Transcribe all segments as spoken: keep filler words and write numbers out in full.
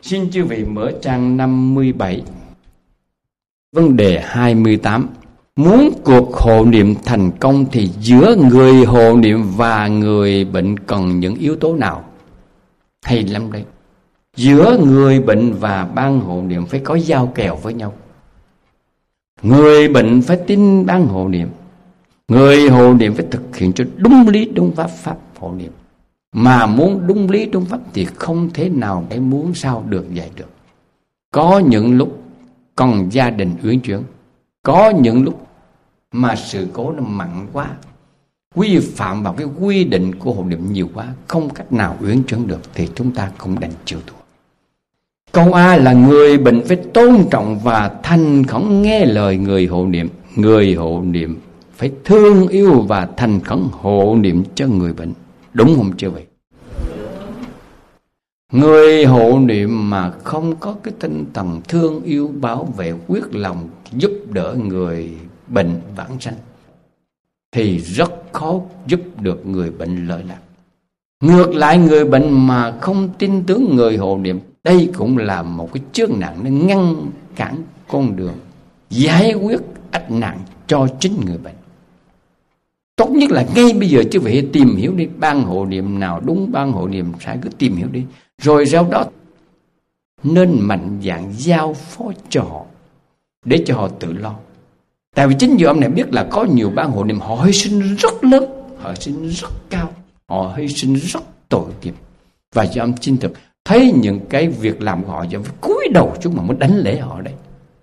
Xin chư vị mở trang năm mươi bảy. Vấn đề hai mươi tám. Muốn cuộc hộ niệm thành công thì giữa người hộ niệm và người bệnh cần những yếu tố nào? Hay lắm đấy. Giữa người bệnh và ban hộ niệm phải có giao kèo với nhau. Người bệnh phải tin ban hộ niệm, người hộ niệm phải thực hiện cho đúng lý đúng pháp pháp hộ niệm. Mà muốn đúng lý đúng pháp thì không thể nào để muốn sao được vậy được. Có những lúc còn gia đình uyển chuyển, có những lúc mà sự cố nó mặn quá, quy phạm vào cái quy định của hộ niệm nhiều quá, không cách nào uyển chuyển được thì chúng ta cũng đành chịu thua. Câu A là người bệnh phải tôn trọng và thành khẩn nghe lời người hộ niệm. Người hộ niệm phải thương yêu và thành khẩn hộ niệm cho người bệnh. Đúng không chưa vậy? Người hộ niệm mà không có cái tinh thần thương yêu, bảo vệ, quyết lòng giúp đỡ người bệnh vãng sanh thì rất khó giúp được người bệnh lợi lạc. Ngược lại, người bệnh mà không tin tưởng người hộ niệm, đây cũng là một cái chướng nạn để ngăn cản con đường giải quyết ách nạn cho chính người bệnh. Tốt nhất là ngay bây giờ chứ vị tìm hiểu đi, ban hộ niệm nào đúng, ban hộ niệm sai, cứ tìm hiểu đi. Rồi sau đó nên mạnh dạn giao phó cho họ, để cho họ tự lo. Tại vì chính vì ông này biết là có nhiều ban hộ niệm họ hy sinh rất lớn, họ hy sinh rất cao, họ hy sinh rất tội nghiệp. Và cho ông chính thực thấy những cái việc làm của họ, cho ông cúi đầu chúng mà mới đánh lễ họ đấy.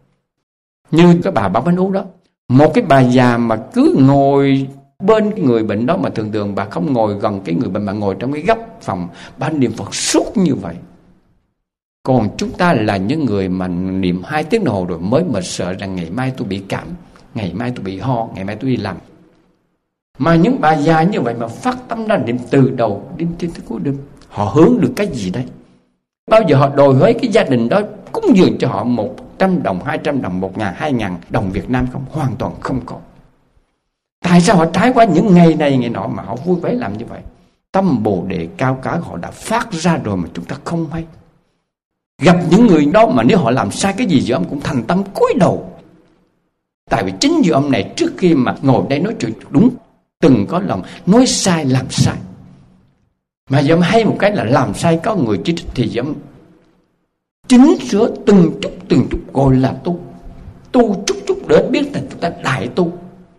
Như cái bà Bảo Bánh Ú đó, một cái bà già mà cứ ngồi bên cái người bệnh đó, mà thường thường bà không ngồi gần cái người bệnh, bà ngồi trong cái góc phòng, bà niệm Phật suốt như vậy. Còn chúng ta là những người mà niệm hai tiếng đồng hồ rồi mới mà sợ rằng ngày mai tôi bị cảm, ngày mai tôi bị ho, ngày mai tôi đi làm. Mà những bà già như vậy mà phát tâm ra niệm từ đầu đến tới cuối đêm, họ hướng được cái gì đấy? Bao giờ họ đòi hỏi cái gia đình đó cúng dường cho họ một trăm đồng, hai trăm đồng, một ngàn, hai ngàn đồng Việt Nam không? Hoàn toàn không có. Tại sao họ trải qua những ngày này ngày nọ mà họ vui vẻ làm như vậy? Tâm Bồ Đề cao cả họ đã phát ra rồi mà chúng ta không hay. Gặp những người đó mà nếu họ làm sai cái gì giữa ông cũng thành tâm cúi đầu. Tại vì chính vì ông này trước khi mà ngồi đây nói chuyện đúng, từng có lần nói sai làm sai. Mà giờ ông hay một cái là làm sai có người chỉ trích thì ông chỉnh sửa từng chút từng chút gọi là tu. Tu chút chút để biết là chúng ta đại tu.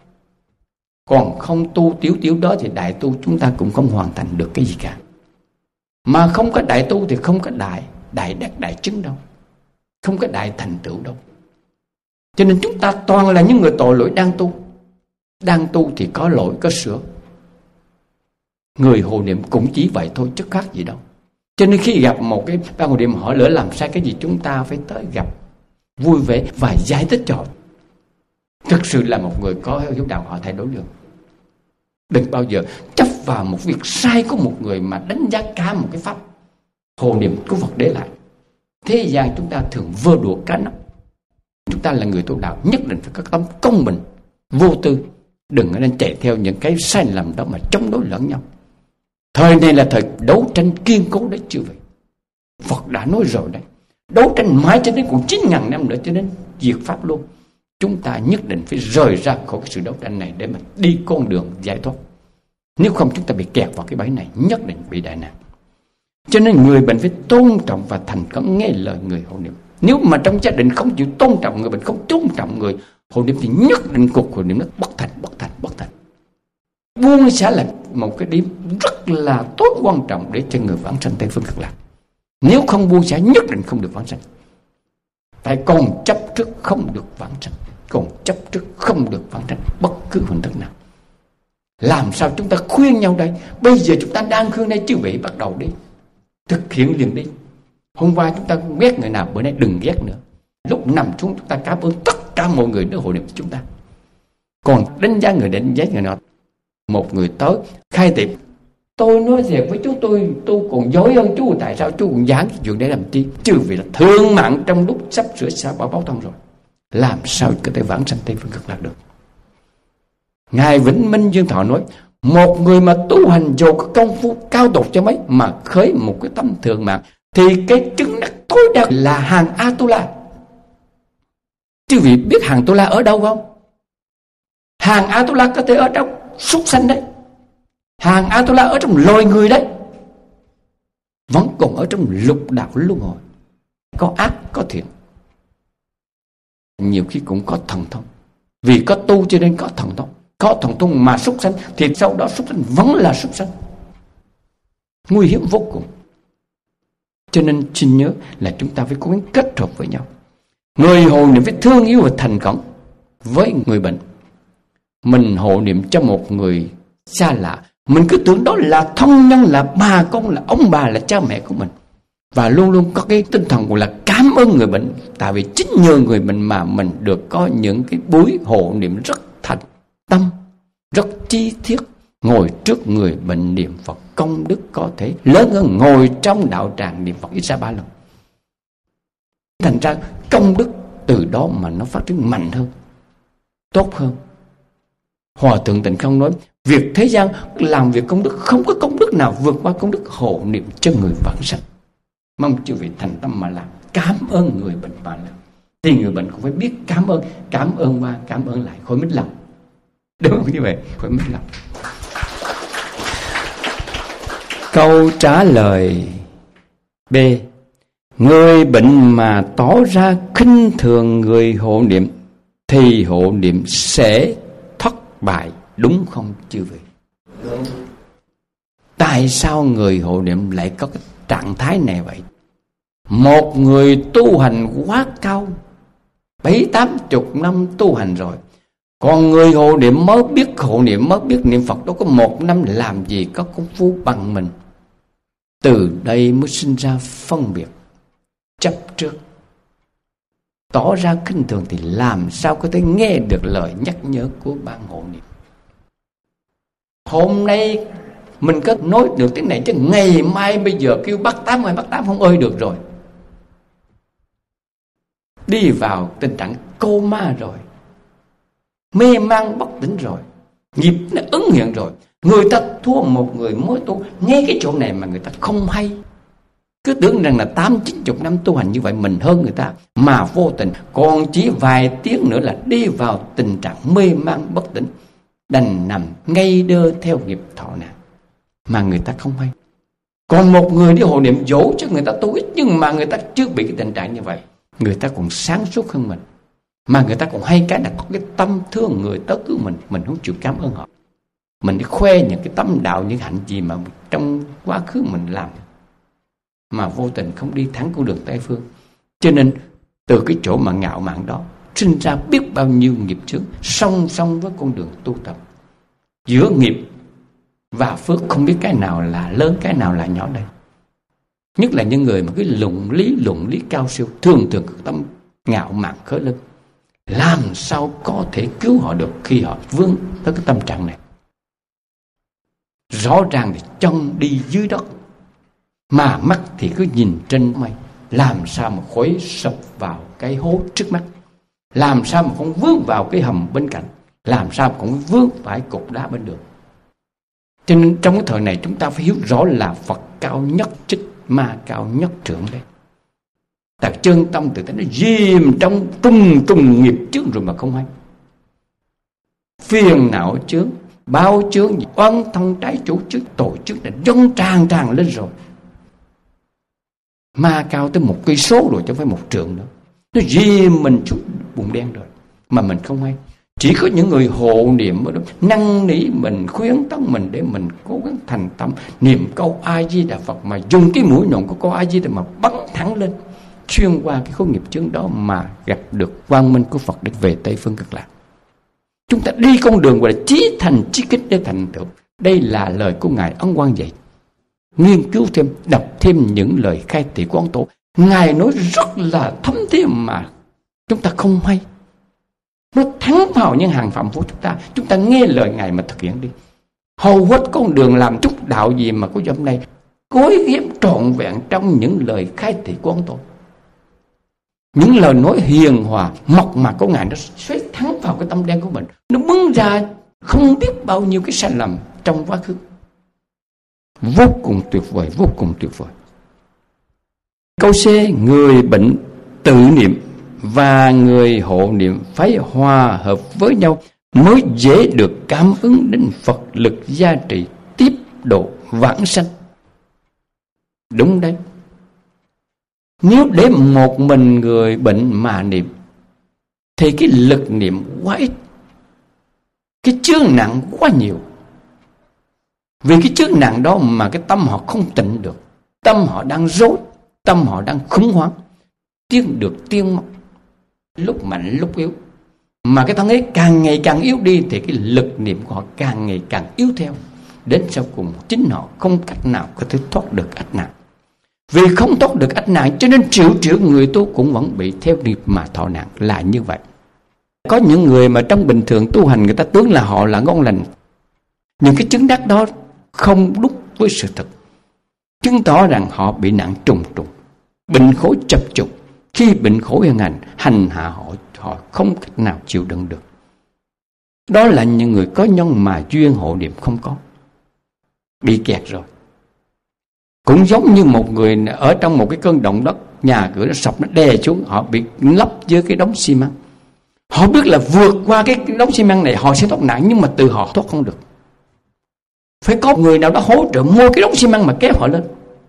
Còn không tu tiểu tiểu đó thì đại tu chúng ta cũng không hoàn thành được cái gì cả. Mà không có đại tu thì không có đại, đại đạt đại chứng đâu. Không có đại thành tựu đâu. Cho nên chúng ta toàn là những người tội lỗi đang tu. Đang tu thì có lỗi, có sửa. Người hộ niệm cũng chỉ vậy thôi chứ khác gì đâu. Cho nên khi gặp một cái ban hộ niệm hỏi lỡ làm sai cái gì, chúng ta phải tới gặp, vui vẻ và giải thích cho họ. Thực sự là một người có hiếu đạo họ thay đổi được. Đừng bao giờ chấp vào một việc sai của một người mà đánh giá cả một cái pháp hộ niệm của Phật để lại. Thế gian chúng ta thường vơ đũa cá nóc. Chúng ta là người tu đạo nhất định phải có tâm công bình, vô tư. Đừng nên chạy theo những cái sai lầm đó mà chống đối lẫn nhau. Thời này là thời đấu tranh kiên cố đấy chứ vậy. Phật đã nói rồi đấy. Đấu tranh mãi cho đến cũng chín ngàn năm nữa cho đến diệt pháp luôn. Chúng ta nhất định phải rời ra khỏi cái sự đấu tranh này để mà đi con đường giải thoát. Nếu không chúng ta bị kẹt vào cái bẫy này, nhất định bị đại nạn. Cho nên người bệnh phải tôn trọng và thành khẩn nghe lời người hộ niệm. Nếu mà trong gia đình không chịu tôn trọng người bệnh, không tôn trọng người hộ niệm thì nhất định cuộc hộ niệm nó bất thành, bất thành, bất thành. Buông xả là một cái điểm rất là tốt quan trọng để cho người vãng sanh Tây Phương Cực Lạc. Nếu không buông xả nhất định không được vãng sanh. Tại còn chấp trước không được vãng sanh, còn chấp trước không được vãng sanh bất cứ hình thức nào. Làm sao chúng ta khuyên nhau đây? Bây giờ chúng ta đang khuyên đây, chư vị bắt đầu đi, thực hiện liền đi. Hôm qua chúng ta ghét người nào, bữa nay đừng ghét nữa. Lúc nằm xuống chúng ta cảm ơn tất cả mọi người đã hộ niệm cho chúng ta. Còn đánh giá người đánh giá người nào. Một người tới khai tiệm, tôi nói thiệt với chú, tôi tôi còn dối hơn chú, tại sao chú còn dán cái chuyện để làm chi? Chứ vì là thương mạng trong lúc sắp sửa xa bỏ báo thân rồi, làm sao có thể vãng sanh Tây Phương Cực Lạc được? Ngài Vĩnh Minh Dương Thọ nói, một người mà tu hành dù có công phu cao tột cho mấy mà khởi một cái tâm thường mạng thì cái chứng đắc tối đa là hàng Atula. Quý vị biết hàng Atula ở đâu không? Hàng Atula có thể ở trong súc sanh đấy. Hàng Atula ở trong loài người đấy. Vẫn còn ở trong lục đạo luân hồi. Có ác, có thiện. Nhiều khi cũng có thần thông. Vì có tu cho nên có thần thông. Có thần thông mà súc sanh thì sau đó súc sanh vẫn là súc sanh. Nguy hiểm vô cùng. Cho nên xin nhớ là chúng ta phải cố gắng kết hợp với nhau. Người hộ niệm phải thương yêu và thành khẩn với người bệnh. Mình hộ niệm cho một người xa lạ, mình cứ tưởng đó là thân nhân, là bà con, là ông bà, là cha mẹ của mình. Và luôn luôn có cái tinh thần gọi là cảm ơn người bệnh. Tại vì chính nhờ người bệnh mà mình được có những cái buổi hộ niệm rất thành tâm, rất chi tiết. Ngồi trước người bệnh niệm Phật, công đức có thể lớn hơn ngồi trong đạo tràng niệm Phật ít ra ba lần. Thành ra công đức từ đó mà nó phát triển mạnh hơn, tốt hơn. Hòa Thượng Tịnh Không nói, việc thế gian làm việc công đức, không có công đức nào vượt qua công đức hộ niệm cho người vãng sanh. Mong chư vị thành tâm mà làm, cảm ơn người bệnh mà làm. Thì người bệnh cũng phải biết cảm ơn, cảm ơn qua, cảm ơn lại, khỏi mít lòng. Đúng không như vậy? Khỏi mít lòng. Câu trả lời B. Người bệnh mà tỏ ra khinh thường người hộ niệm thì hộ niệm sẽ thất bại, đúng không chư vị? Đúng. Tại sao người hộ niệm lại có cái trạng thái này vậy? Một người tu hành quá cao, bảy tám chục năm tu hành rồi, còn người hộ niệm mới biết hộ niệm, mới biết niệm Phật, đâu có một năm làm gì có công phu bằng mình. Từ đây mới sinh ra phân biệt, chấp trước, tỏ ra khinh thường thì làm sao có thể nghe được lời nhắc nhở của ban hộ niệm. Hôm nay mình có nói được tiếng này, chứ ngày mai bây giờ kêu bắt tám hay bắt tám không ơi được rồi. Đi vào tình trạng cô ma rồi, mê man bất tỉnh rồi, nghiệp nó ứng hiện rồi. Người ta thua một người mới tu, nghe cái chỗ này mà người ta không hay, cứ tưởng rằng là tám chín chục năm tu hành như vậy mình hơn người ta, mà vô tình còn chỉ vài tiếng nữa là đi vào tình trạng mê man bất tỉnh, đành nằm ngây đơ theo nghiệp thọ nạn mà người ta không hay. Còn một người đi hộ niệm dỗ cho người ta tu ít, nhưng mà người ta chưa bị cái tình trạng như vậy, người ta còn sáng suốt hơn mình, mà người ta còn hay cái là có cái tâm thương người tới cứu mình, mình không chịu cảm ơn họ. Mình đi khoe những cái tâm đạo, những hạnh gì mà trong quá khứ mình làm, mà vô tình không đi thẳng con đường Tây Phương. Cho nên từ cái chỗ mà ngạo mạn đó sinh ra biết bao nhiêu nghiệp chướng song song với con đường tu tập. Giữa nghiệp và phước không biết cái nào là lớn, cái nào là nhỏ đây. Nhất là những người mà cái luận lý luận lý cao siêu, thường thường cái tâm ngạo mạn khởi lên, làm sao có thể cứu họ được khi họ vướng tới cái tâm trạng này. Rõ ràng thì chân đi dưới đất, mà mắt thì cứ nhìn trên mây, làm sao mà khỏi sập vào cái hố trước mắt, làm sao mà không vướng vào cái hầm bên cạnh, làm sao mà không vướng phải cục đá bên đường. Cho nên trong cái thời này chúng ta phải hiểu rõ là Phật cao nhất trích, ma cao nhất trưởng đấy. Tại chân tâm tự thấy nó chìm trong trùng trùng nghiệp chướng rồi mà không hay. Phiền não chướng, bao chướng, oan thân trái chủ trước, tội trước đã dâng tràn tràn lên rồi. Ma cao tới một cây số rồi chứ không phải một trượng nữa. Nó dìm mình chút bùn đen rồi mà mình không hay. Chỉ có những người hộ niệm ở đó năn nỉ mình, khuyến tấn mình để mình cố gắng thành tâm niệm câu A Di Đà Phật, mà dùng cái mũi nhọn của câu A Di Đà mà bắn thẳng lên, xuyên qua cái khối nghiệp chướng đó mà gặp được quang minh của Phật để về Tây Phương Cực Lạc. Chúng ta đi con đường gọi là chí thành chí kích để thành tựu. Đây là lời của Ngài Ấn Quang dạy. Nghiên cứu thêm, đọc thêm những lời khai thị của ông Tổ, Ngài nói rất là thấm thía mà chúng ta không hay. Nó thắng vào những hàng phạm của chúng ta. Chúng ta nghe lời Ngài mà thực hiện đi. Hầu hết con đường làm chút đạo gì mà có hôm nay cối ghép trọn vẹn trong những lời khai thị của ông Tổ. Những lời nói hiền hòa, mộc mạc của Ngài nó xoáy thắng vào cái tâm đen của mình. Nó bưng ra không biết bao nhiêu cái sai lầm trong quá khứ. Vô cùng tuyệt vời, vô cùng tuyệt vời. Câu Câu C, người bệnh tự niệm và người hộ niệm phải hòa hợp với nhau mới dễ được cảm ứng đến Phật lực gia trị tiếp độ vãng sanh. Đúng đấy. Nếu để một mình người bệnh mà niệm thì cái lực niệm quá ít, cái chướng nặng quá nhiều. Vì cái chướng nặng đó mà cái tâm họ không tịnh được, tâm họ đang rối, tâm họ đang khủng hoảng, tiên được tiên mất, lúc mạnh lúc yếu. Mà cái thân ấy càng ngày càng yếu đi thì cái lực niệm của họ càng ngày càng yếu theo. Đến sau cùng chính họ không cách nào có thể thoát được ách nạn. Vì không thoát được ách nạn cho nên triệu triệu người tu cũng vẫn bị theo nghiệp mà thọ nạn, là như vậy. Có những người mà trong bình thường tu hành người ta tưởng là họ là ngon lành. Những cái chứng đắc đó không đúng với sự thật, chứng tỏ rằng họ bị nạn trùng trùng, bệnh khổ chập trùng. Khi bệnh khổ hiện hành, hành hạ họ, họ không cách nào chịu đựng được. Đó là những người có nhân mà duyên hộ niệm không có, bị kẹt rồi. Cũng giống như một người ở trong một cái cơn động đất, nhà cửa nó sập, nó đè xuống, họ bị lấp dưới cái đống xi măng. Họ biết là vượt qua cái đống xi măng này họ sẽ thoát nạn, nhưng mà từ họ thoát không được. Phải có người nào đó hỗ trợ mua cái đống xi măng mà kéo họ lên.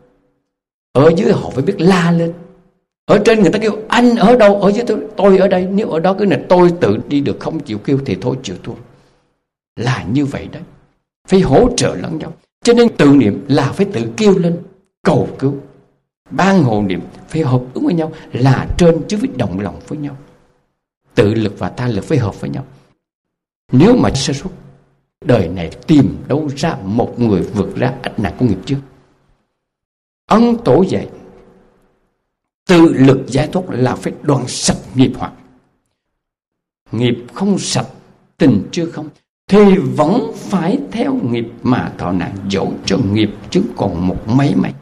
Ở dưới họ phải biết la lên. Ở trên người ta kêu anh ở đâu, ở dưới tôi, tôi ở đây. Nếu ở đó cái này tôi tự đi được, không chịu kêu thì thôi chịu thua. Là như vậy đấy. Phải hỗ trợ lẫn nhau. Cho nên tự niệm là phải tự kêu lên cầu cứu. Ban hộ niệm phải hợp ứng với nhau, là trên chứ phải đồng lòng với nhau. Tự lực và ta lực phải hợp với nhau. Nếu mà sơ suất, đời này tìm đâu ra một người vượt ra ách nạn của nghiệp trước. Ân Tổ dạy tự lực giải thoát là phải đoạn sạch nghiệp hoặc. Nghiệp không sạch, tình chưa không, thì vẫn phải theo nghiệp mà thọ nạn, dẫu cho nghiệp chứng còn một mấy mấy.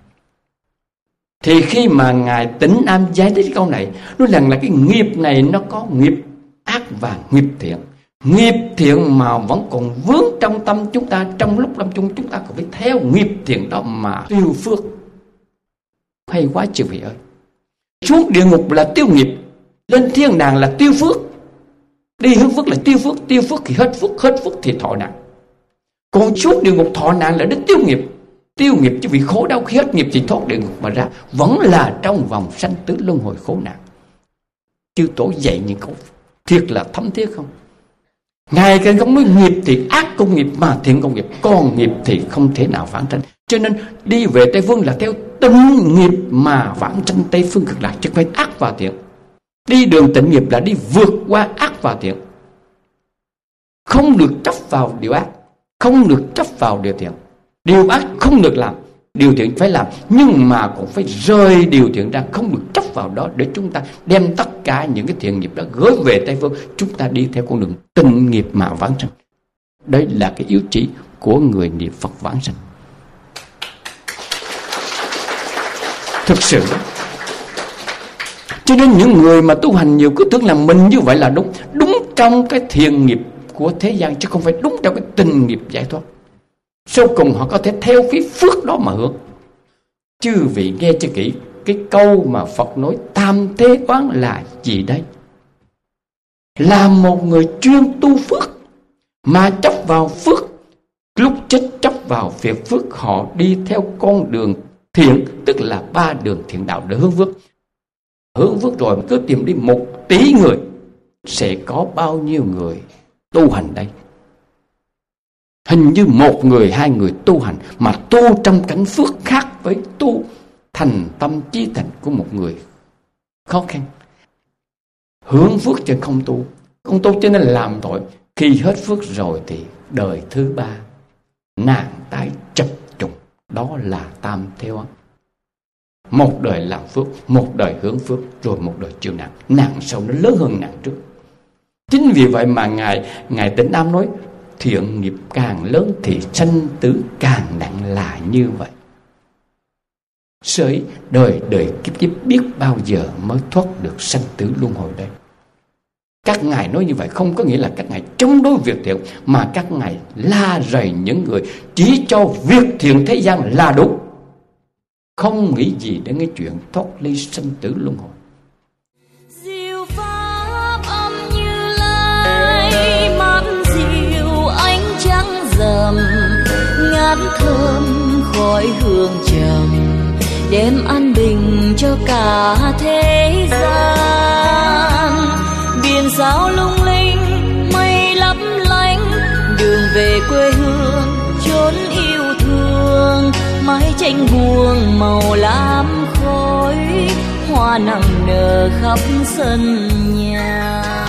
Thì khi mà Ngài Tĩnh Nam giải thích câu này, nói rằng là cái nghiệp này nó có nghiệp ác và nghiệp thiện. Nghiệp thiện mà vẫn còn vướng trong tâm chúng ta, trong lúc lâm chung chúng ta còn phải theo nghiệp thiện đó mà tiêu phước. Hay quá chư vị ơi. Xuống địa ngục là tiêu nghiệp, lên thiên đàng là tiêu phước. Đi hướng phước là tiêu phước, tiêu phước thì hết phước, hết phước thì thọ nạn. Còn xuống địa ngục thọ nạn là đến tiêu nghiệp. Tiêu nghiệp chứ vì khổ đau, khi hết nghiệp thì thoát địa ngục mà ra, vẫn là trong vòng sanh tử luân hồi khổ nạn. Chư Tổ dạy những câu thiệt là thấm thiết không? Ngài cần không nói nghiệp thì ác công nghiệp mà thiện công nghiệp, còn nghiệp thì không thể nào vãng sanh. Cho nên đi về Tây Phương là theo tịnh nghiệp mà vãng sanh Tây Phương cực lạc, chứ không phải ác và thiện. Đi đường tịnh nghiệp là đi vượt qua ác và thiện. Không được chấp vào điều ác, không được chấp vào điều thiện. Điều ác không được làm, điều thiện phải làm, nhưng mà cũng phải rời điều thiện ra, không được chấp vào đó, để chúng ta đem tất cả những cái thiện nghiệp đó gửi về Tây Phương. Chúng ta đi theo con đường tịnh nghiệp mà vãng sanh. Đây là cái yếu chỉ của người niệm Phật vãng sanh. Thực sự đó. Cho nên những người mà tu hành nhiều cứ tưởng là mình như vậy là đúng, đúng trong cái thiện nghiệp của thế gian, chứ không phải đúng trong cái tình nghiệp giải thoát. Sau cùng họ có thể theo cái phước đó mà hưởng. Chư vị nghe cho kỹ cái câu mà Phật nói tam thế oán là gì đây? Là một người chuyên tu phước mà chấp vào phước, lúc chết chấp vào việc phước, họ đi theo con đường thiện, tức là ba đường thiện đạo để hướng phước. Hướng phước rồi cứ tìm đi một tỷ người, sẽ có bao nhiêu người tu hành đây? Hình như một người, hai người tu hành, mà tu trong cảnh phước khác với tu thành tâm chí thành của một người khó khăn. Hướng phước chứ không tu, không tu cho nên làm tội. Khi hết phước rồi thì đời thứ ba nạn tái chập trùng, đó là tam thế oán. Một đời làm phước, một đời hướng phước, rồi một đời chịu nạn. Nạn sau nó lớn hơn nạn trước. Chính vì vậy mà Ngài Ngài Tĩnh Nam nói thiện nghiệp càng lớn thì sanh tử càng nặng, là như vậy. Sới đời đời kiếp kiếp biết bao giờ mới thoát được sanh tử luân hồi đây. Các ngài nói như vậy không có nghĩa là các ngài chống đối việc thiện, mà các ngài la rầy những người chỉ cho việc thiện thế gian là đúng, không nghĩ gì đến cái chuyện thoát ly sinh tử luân hồi. Diệu pháp âm Như Lai, mát dịu ánh trắng rằm, ngát thơm khói hương trầm, đem an bình cho cả thế gian. Biển sao lung linh, mây lấp lánh, đường về quê hương chốn yêu thương. Mái tranh buông màu lam khói, hoa nặng nở khắp sân nhà.